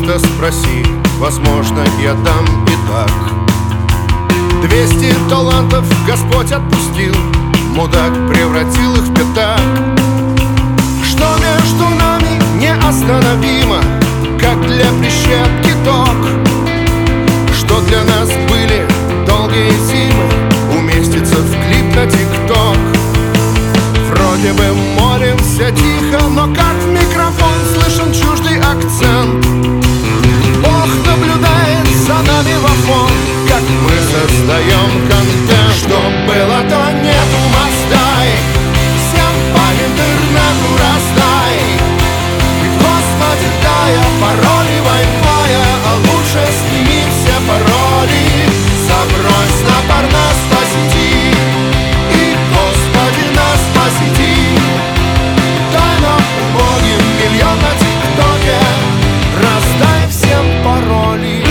таланта спроси, возможно, я дам и так. 200 талантов Господь отпустил, мудак превратил их в пятак. Что между нами неостановимо, как для прищепки ток. Что для нас были долгие зимы, уместится в клип на ТикТок. Вроде бы молимся тихо, но как в микрофон слышен чуждый акцент. Бог наблюдает за нами во фон, как мы создаем контент. Что было, то нету, мостай, всем по интернету раздай. Ведь, Господи, дая пароли вай-фая, а лучше сними все пароли. Забрось на Парнас по сети и, Господи, нас посети. Дай нам, убогим, миллион на ТикТоке, раздай всем пароли.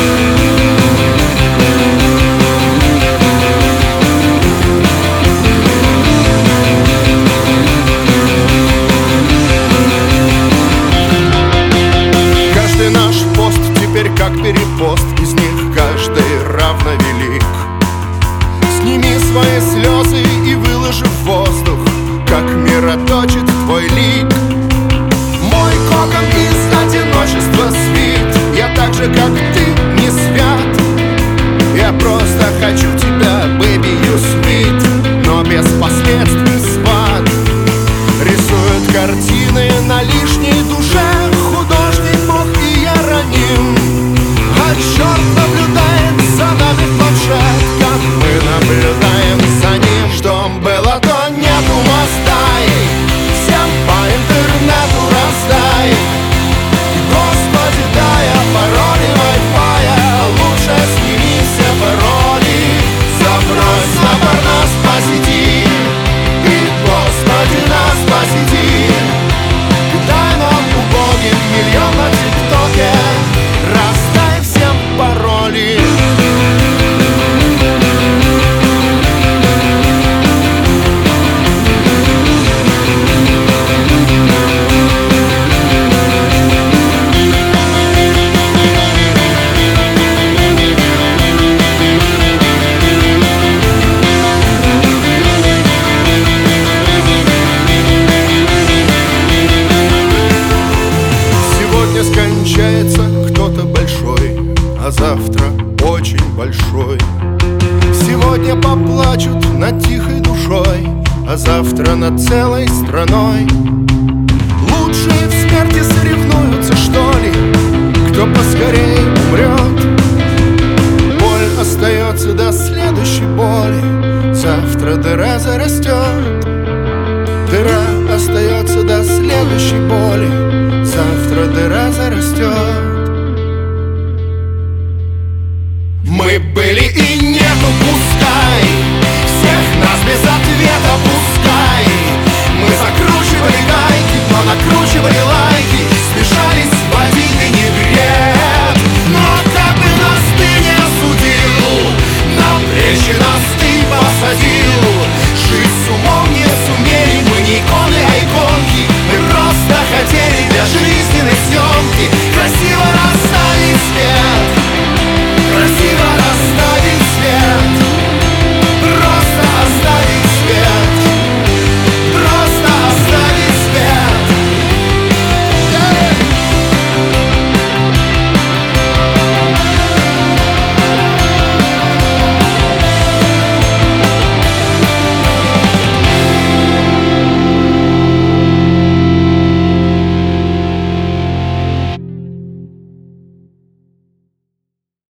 Каждый наш пост теперь как перепост, из них каждый равно велик. Сними свои слезы и выложи в воздух, как мироточит твой лик. Мой кокон из одиночества свит, я так же, как ты, не свят. Я просто хочу тебя, baby, you sweet, но без последствий сват. Рисуют картины на лишней душе художник, Бог и Иероним. А черт наблюдает за нами в планшет, как мы наблюдаем за ним. Что было, то нету, мостай, всем по интернету раздай. Господи, дая пароли вай-фая, лучше сними все пароли. Забрось на Парнас по сети и, Господи, нас посети. Дай нам, убогим, миллион на ТикТоке, раздай всем пароли. Сегодня скончается кто-то большой, а завтра очень большой. Сегодня поплачут над тихой душой, а завтра над целой страной. Лучшие в смерти